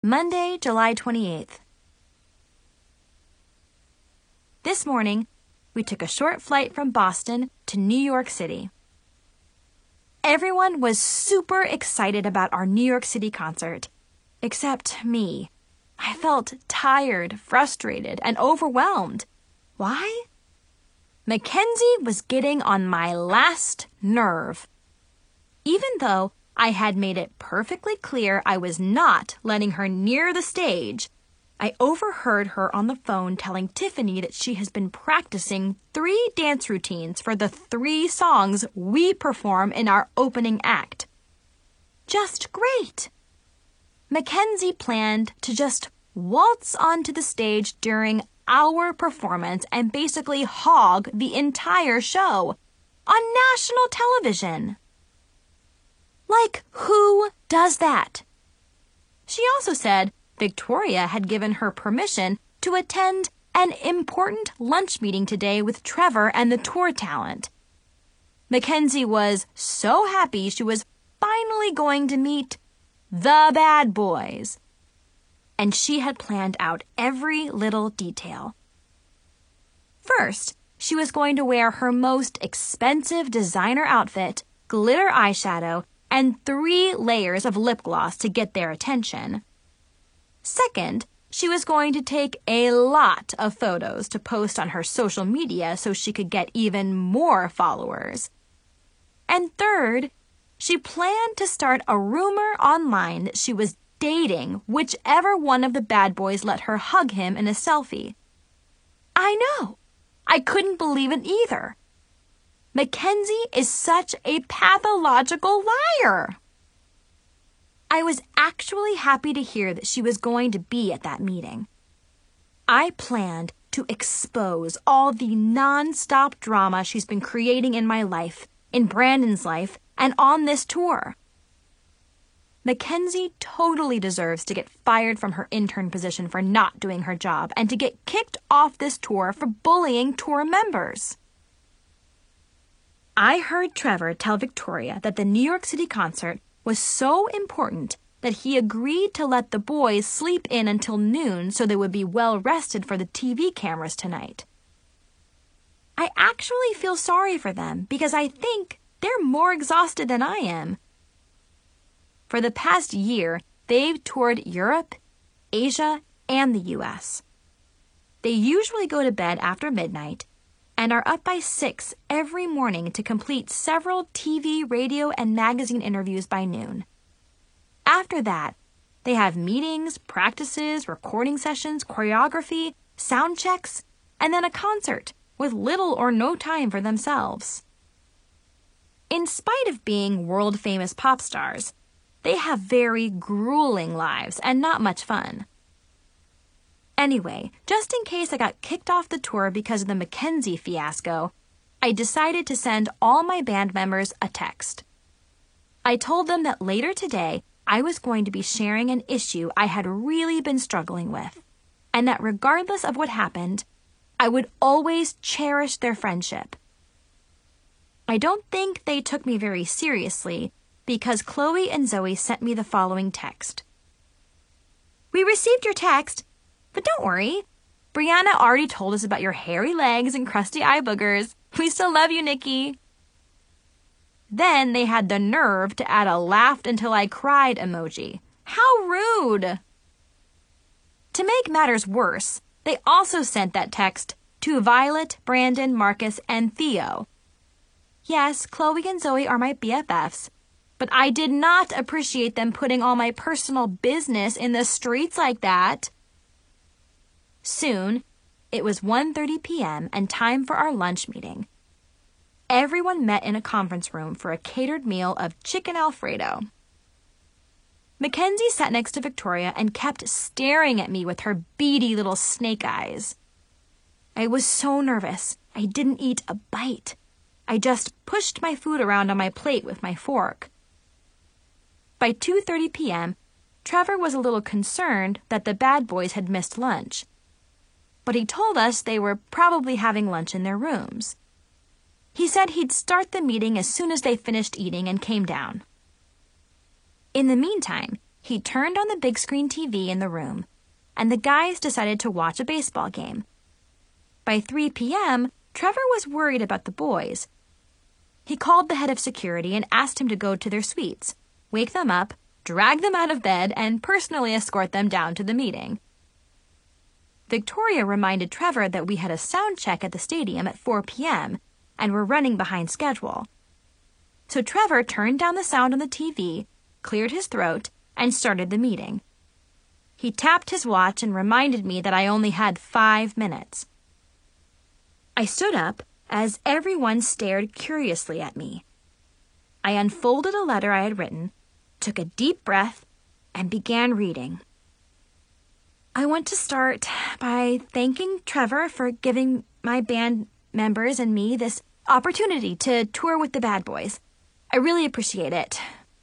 Monday, July 28th. This morning, we took a short flight from Boston to New York City. Everyone was super excited about our New York City concert, except me. I felt tired, frustrated, and overwhelmed. Why? Mackenzie was getting on my last nerve. Even though I had made it perfectly clear I was not letting her near the stage, I overheard her on the phone telling Tiffany that she has been practicing 3 dance routines for the 3 songs we perform in our opening act. Just great! Mackenzie planned to just waltz onto the stage during our performance and basically hog the entire show on national television. Like, who does that? She also said Victoria had given her permission to attend an important lunch meeting today with Trevor and the tour talent. Mackenzie was so happy she was finally going to meet the bad boys. And she had planned out every little detail. First, she was going to wear her most expensive designer outfit, glitter eyeshadow, and 3 layers of lip gloss to get their attention. Second, she was going to take a lot of photos to post on her social media so she could get even more followers. And third, she planned to start a rumor online that she was dating whichever one of the bad boys let her hug him in a selfie. I know. I couldn't believe it either. Mackenzie is such a pathological liar. I was actually happy to hear that she was going to be at that meeting. I planned to expose all the non-stop drama she's been creating in my life, in Brandon's life, and on this tour. Mackenzie totally deserves to get fired from her intern position for not doing her job and to get kicked off this tour for bullying tour members. I heard Trevor tell Victoria that the New York City concert was so important that he agreed to let the boys sleep in until noon so they would be well rested for the TV cameras tonight. I actually feel sorry for them because I think they're more exhausted than I am. For the past year, they've toured Europe, Asia, and the U.S. They usually go to bed after midnight and are up by 6 every morning to complete several TV, radio, and magazine interviews by noon. After that, they have meetings, practices, recording sessions, choreography, sound checks, and then a concert with little or no time for themselves. In spite of being world-famous pop stars, they have very grueling lives and not much fun. Anyway, just in case I got kicked off the tour because of the Mackenzie fiasco, I decided to send all my band members a text. I told them that later today, I was going to be sharing an issue I had really been struggling with, and that regardless of what happened, I would always cherish their friendship. I don't think they took me very seriously because Chloe and Zoe sent me the following text. We received your text, but don't worry. Brianna already told us about your hairy legs and crusty eye boogers. We still love you, Nikki. Then they had the nerve to add a laughed until I cried emoji. How rude! To make matters worse, they also sent that text to Violet, Brandon, Marcus, and Theo. Yes, Chloe and Zoe are my BFFs, but I did not appreciate them putting all my personal business in the streets like that. Soon, it was 1:30 p.m. and time for our lunch meeting. Everyone met in a conference room for a catered meal of chicken Alfredo. Mackenzie sat next to Victoria and kept staring at me with her beady little snake eyes. I was so nervous, I didn't eat a bite. I just pushed my food around on my plate with my fork. By 2:30 p.m., Trevor was a little concerned that the bad boys had missed lunch. But he told us they were probably having lunch in their rooms. He said he'd start the meeting as soon as they finished eating and came down. In the meantime, He turned on the big screen TV in the room, and the guys decided to watch a baseball game. By 3 p.m., Trevor was worried about the boys. He called the head of security and asked him to go to their suites, wake them up, drag them out of bed, and personally escort them down to the meeting. Victoria reminded Trevor that we had a sound check at the stadium at 4 p.m. and were running behind schedule. So Trevor turned down the sound on the TV, cleared his throat, and started the meeting. He tapped his watch and reminded me that I only had 5 minutes. I stood up as everyone stared curiously at me. I unfolded a letter I had written, took a deep breath, and began reading. I want to start by thanking Trevor for giving my band members and me this opportunity to tour with the Bad Boys. I really appreciate it.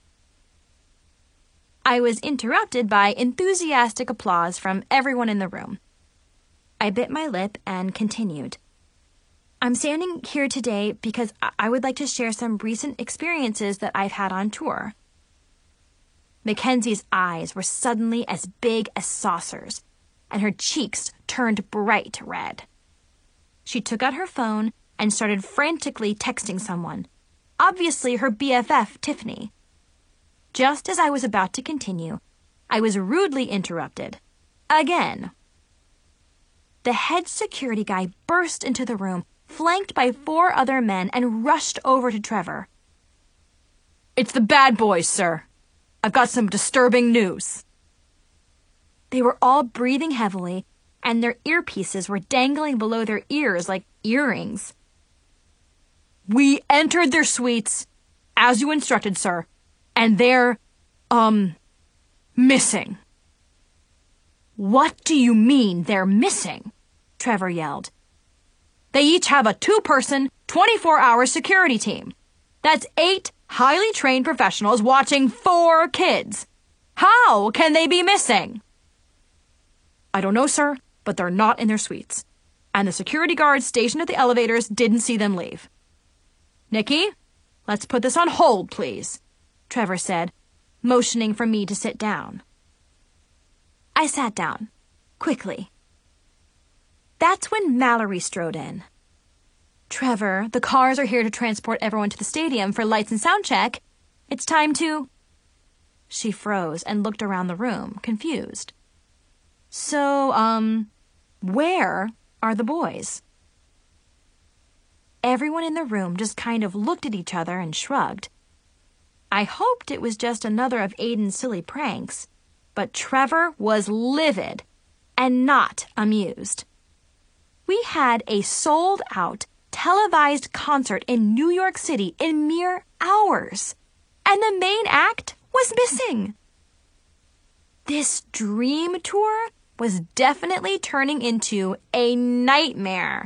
I was interrupted by enthusiastic applause from everyone in the room. I bit my lip and continued. I'm standing here today because I would like to share some recent experiences that I've had on tour. Mackenzie's eyes were suddenly as big as saucers, and her cheeks turned bright red. She took out her phone and started frantically texting someone, obviously her BFF, Tiffany. Just as I was about to continue, I was rudely interrupted. Again. The head security guy burst into the room, flanked by 4 other men, and rushed over to Trevor. "It's the Bad Boys, sir. I've got some disturbing news." They were all breathing heavily, and their earpieces were dangling below their ears like earrings. "We entered their suites, as you instructed, sir, and they're, missing." "What do you mean they're missing?" Trevor yelled. "They each have a 2-person, 24-hour security team. That's 8 highly trained professionals watching 4 kids. How can they be missing?" "I don't know, sir, but they're not in their suites. And the security guards stationed at the elevators didn't see them leave." "Nikki, let's put this on hold, please," Trevor said, motioning for me to sit down. I sat down, quickly. That's when Mallory strode in. "Trevor, the cars are here to transport everyone to the stadium for lights and sound check. It's time to..." She froze and looked around the room, confused. "So, where are the boys?" Everyone in the room just kind of looked at each other and shrugged. I hoped it was just another of Aiden's silly pranks, but Trevor was livid and not amused. We had a sold-out, televised concert in New York City in mere hours, and the main act was missing. This dream tour was definitely turning into a nightmare.